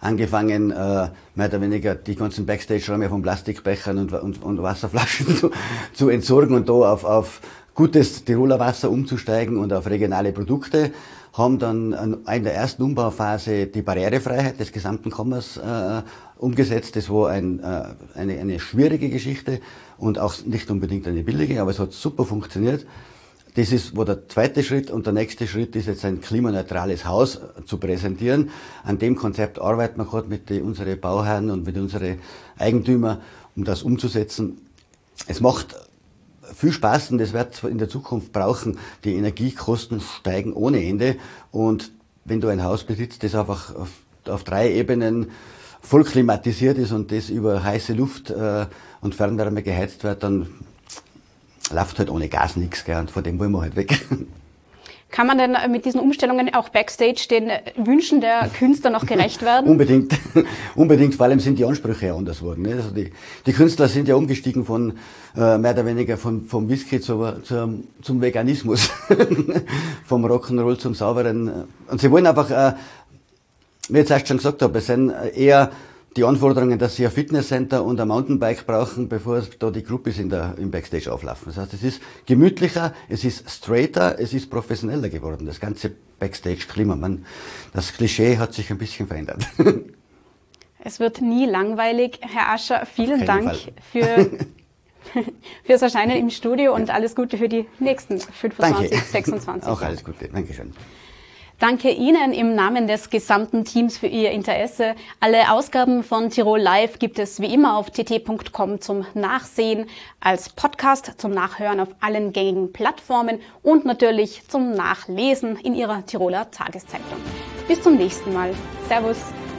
angefangen, äh, mehr oder weniger die ganzen Backstage-Räume von Plastikbechern und, und, und Wasserflaschen zu, zu entsorgen und da auf, auf gutes Tiroler Wasser umzusteigen und auf regionale Produkte. Haben dann in der ersten Umbauphase die Barrierefreiheit des gesamten Kommers äh, umgesetzt. Das war ein, äh, eine, eine schwierige Geschichte und auch nicht unbedingt eine billige, aber es hat super funktioniert. Das ist, war der zweite Schritt, und der nächste Schritt ist jetzt ein klimaneutrales Haus zu präsentieren. An dem Konzept arbeiten wir gerade mit unseren Bauherren und mit unseren Eigentümern, um das umzusetzen. Es macht viel Spaß und das wird in der Zukunft brauchen. Die Energiekosten steigen ohne Ende, und wenn du ein Haus besitzt, das einfach auf, auf drei Ebenen voll klimatisiert ist und das über heiße Luft äh, und Fernwärme geheizt wird, dann läuft halt ohne Gas nichts, und von dem wollen wir halt weg. Kann man denn mit diesen Umstellungen auch Backstage den Wünschen der Künstler noch gerecht werden? Unbedingt, unbedingt. Vor allem sind die Ansprüche ja anders geworden. Also die, die Künstler sind ja umgestiegen von äh, mehr oder weniger von, vom Whisky zu, zu, zum Veganismus, vom Rock'n'Roll zum Sauberen. Und sie wollen einfach, äh, wie ich jetzt erst schon gesagt habe, es sind eher die Anforderungen, dass sie ein Fitnesscenter und ein Mountainbike brauchen, bevor da die Groupies in der, im Backstage auflaufen. Das heißt, es ist gemütlicher, es ist straighter, es ist professioneller geworden, das ganze Backstage-Klima. Man, das Klischee hat sich ein bisschen verändert. Es wird nie langweilig. Herr Ascher, vielen Dank für, fürs Erscheinen im Studio und alles Gute für die nächsten fünfundzwanzig, Danke. sechsundzwanzig. Auch alles Gute, Dankeschön. Danke Ihnen im Namen des gesamten Teams für Ihr Interesse. Alle Ausgaben von Tirol Live gibt es wie immer auf t t punkt com zum Nachsehen, als Podcast zum Nachhören auf allen gängigen Plattformen und natürlich zum Nachlesen in Ihrer Tiroler Tageszeitung. Bis zum nächsten Mal. Servus.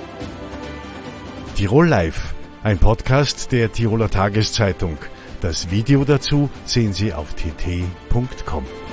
Tirol Live, ein Podcast der Tiroler Tageszeitung. Das Video dazu sehen Sie auf t t punkt com.